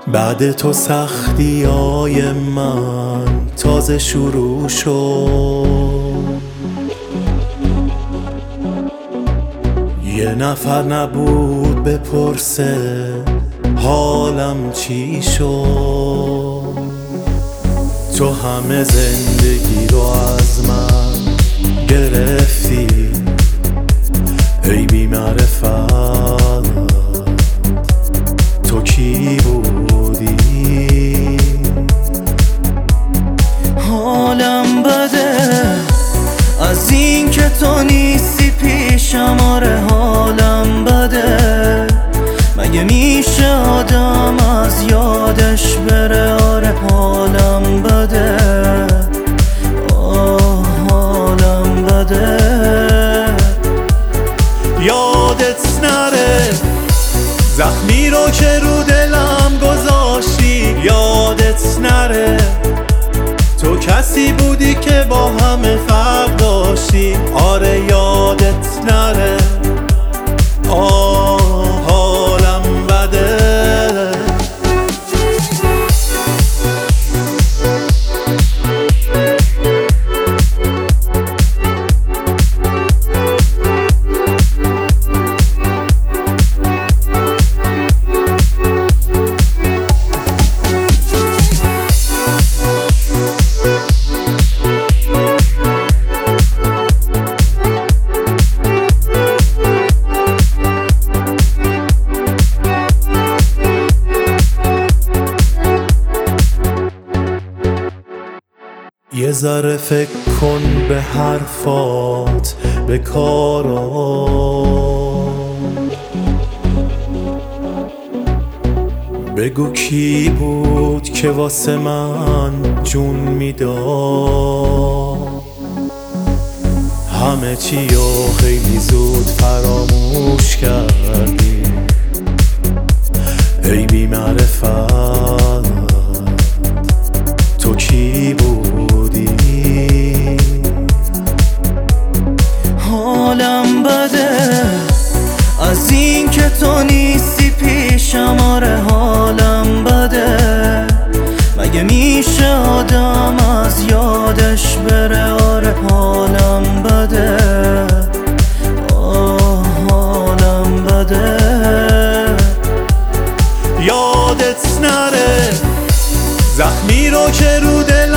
بعد تو سختی‌های من تازه شروع شد. یه نفر نبود بپرسه حالم چی شد. تو همه زندگی رو از من گرفتی ای بی معرفت، تو کی بودی؟ حالم بده از این که تو نیستی پیشم، آره حالم بده. مگه میشه آدم از یادش بره؟ آره حالم بده، حالم بده. یادت نره زخمی رو که رو دلم گذاشتی، یادت نره تو کسی بودی که با همه فرق داشتی. آره یادت نره حالم بده. یه ذره فکر کن به حرفات، به کارات. بگو کی بود که واسه من جون میداد. همه چیو خیلی زود فراموش کردی ای بی معرفت، تو کی بودی؟ حالم بده از این که تو نیستی پیشم، آره حالم بده. مگه میشه آدم از یادش بره؟ آره حالم بده، حالم بده. یادت نره زخمی رو که رو دل